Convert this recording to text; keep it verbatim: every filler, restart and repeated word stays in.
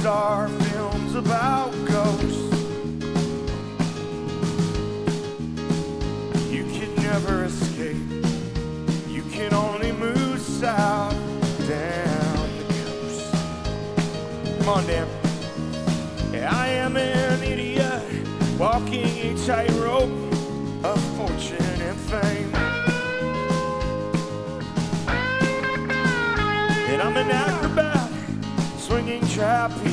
star films about ghosts. You can never escape. You can only move south down the coast. Come on, Dan. I am an idiot walking a tightrope of fortune and fame. And I'm an acrobat swinging trapeze